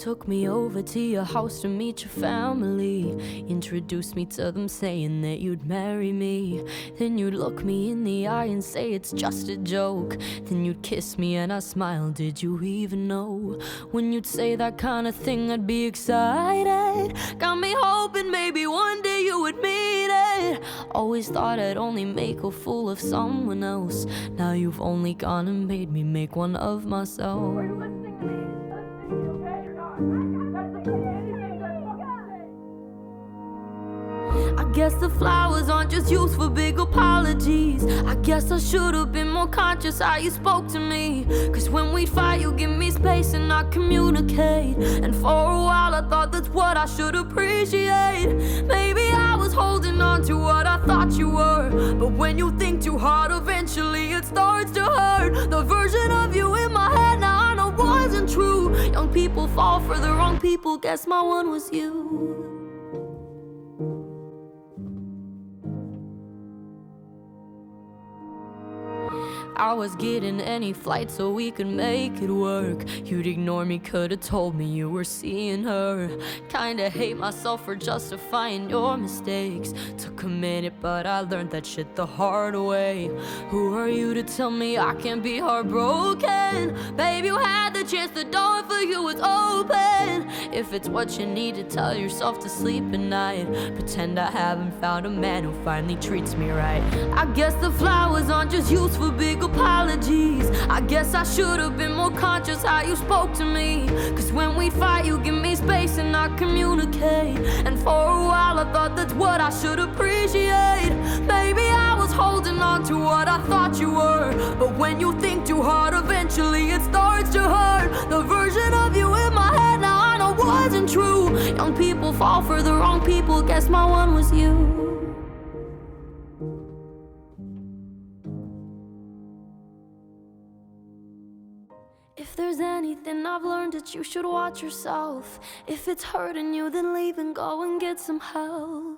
took me over to your house to meet your family. Introduced me to them saying that you'd marry me. Then you'd look me in the eye and say it's just a joke. Then you'd kiss me and I smiled, did you even know? When you'd say that kind of thing I'd be excited. Got me hoping maybe one day you would mean it. Always thought I'd only make a fool of someone else. Now you've only gone and made me make one of myself. Are you listening to me? Okay, you're not. That's okay, anything good. I guess the flowers aren't just used for big apologies. I guess I should've been more conscious how you spoke to me. Cause when we fight you give me space and I communicate. And for a while I thought that's what I should appreciate. Maybe I was holding on to what I thought you were. But when you think too hard eventually it starts to hurt. The version of you in my head now I know wasn't true. Young people fall for the wrong people, guess my one was you. I was getting any flight so we could make it work. You'd ignore me, could've told me you were seeing her. Kinda hate myself for justifying your mistakes. Took a minute but I learned that shit the hard way. Who are you to tell me I can't be heartbroken? Babe, you had the chance, the door for you was open. If it's what you need to tell yourself to sleep at night, pretend I haven't found a man who finally treats me right. I guess the flowers aren't just used for big apologies. I guess I should've been more conscious how you spoke to me. Cause when we fight you give me space and I communicate. And for a while I thought that's what I should appreciate. Maybe I was holding on to what I thought you were. But when you think too hard eventually it starts to hurt. The version of you in my head now I know wasn't true. Young people fall for the wrong people, guess my one was you. If there's anything I've learned, that you should watch yourself. If it's hurting you, then leave and go and get some help.